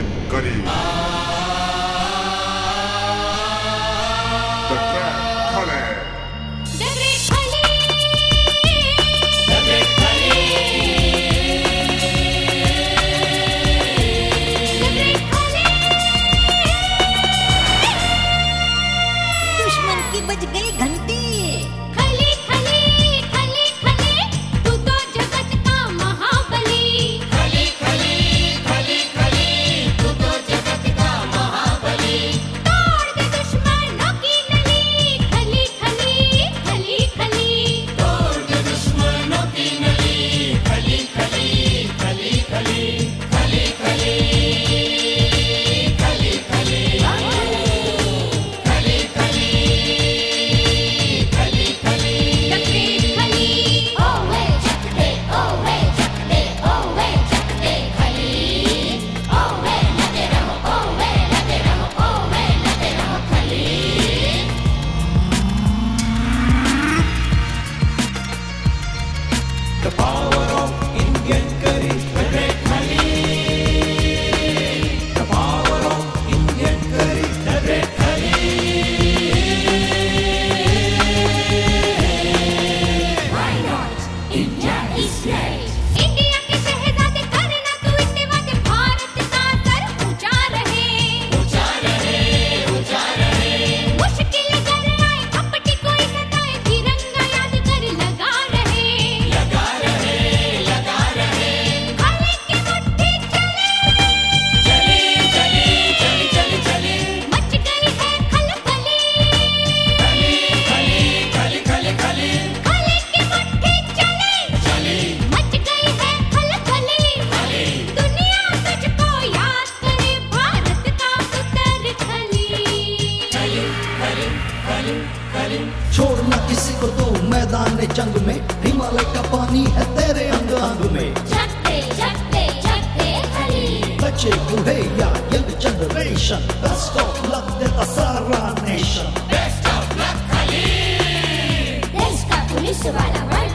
Indian curry. The Great Khali. The Great Khali. The Great Khali. The Great Khali. दुश्मन की बज गई घंटी। खली खली खली खली तू तो जगत का महाबली। खली खली खली खली तू तो जगत का महाबली। तोड़ दे दुश्मनों की नली। खली खली खली खली तोड़ दे दुश्मनों की नली। खली खली खली खली खली खली खली खली खली खली खली खली The Great Khali. Oh way chakde, oh way chakde, oh way chakde khali. Oh way lage raho, oh way lage raho, oh way lage raho khali. The power of Indian curry, the Great Khali. The power of Indian curry, the Great Khali. Why not? India is great. India के शहजादे करना तू इतने वादे भारत का sir ऊंचा रहे। ऊंचा रहे, ऊंचा रहे। मुश्किल कर आए कपटी कोई सताए तिरंगा याद कर लगा रहे। लगा रहे, लगा रहे। खाली की मुट्ठी चले। चली चली चली चली चली मच गई है खलबली। खली खली खली खली खली खाली की मुट्ठी चले। चली मच गई है खलबली। दुनिया तुझको याद करे भारत का पुत्र खली। खली खली खली खली छोड़ना किसी को तो मैदान जंग में, हिमालय का पानी है तेरे अंग अंग में। झकते झकते झकते खली। बच्चे बूढ़े या young generation, best of luck देता सारा नेशन। बेस्ट ऑफ लक खली। देश का पुलिस वाला वर्ल्ड